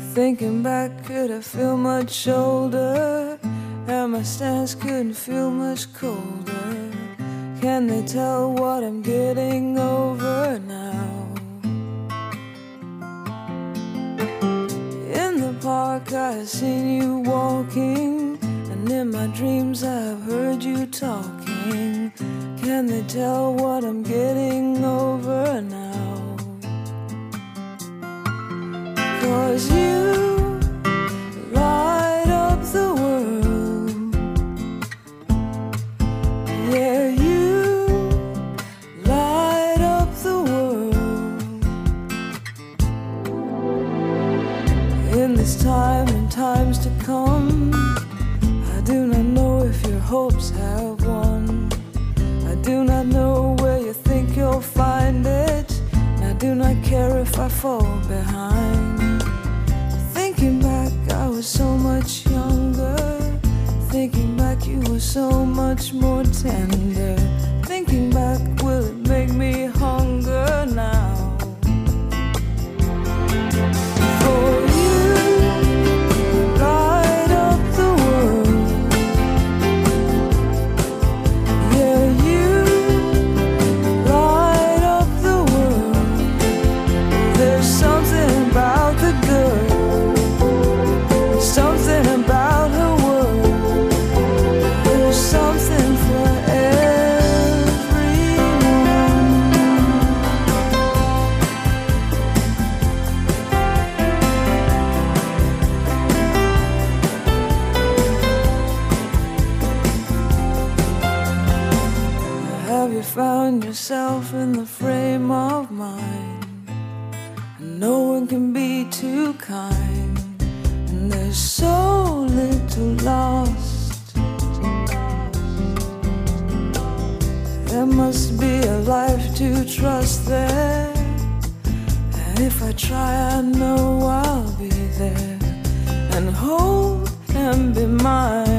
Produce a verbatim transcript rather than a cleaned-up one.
Thinking back, could I feel much older? And my stance couldn't feel much colder. Can they tell what I'm getting over now? In the park I've seen you walking, and in my dreams I've heard you talking. Can they tell what I'm getting over now? 'Cause you light up the world. Yeah, you light up the world. In this time and times to come, I do not know if your hopes have won. I do not know where you think you'll find it. I do not care if I fall behind. Thinking back, I was so much younger. Thinking back, you were so much more tender. Thinking back, will it make me hunger now? For you light up the world. Yeah, you light up the world. There's something about the girl, something about her world. There's something for everyone. Have you found yourself in the frame of mind? No one can be too kind, and there's so little lost. There must be a life to trust there, and if I try, I know I'll be there and hold and be mine.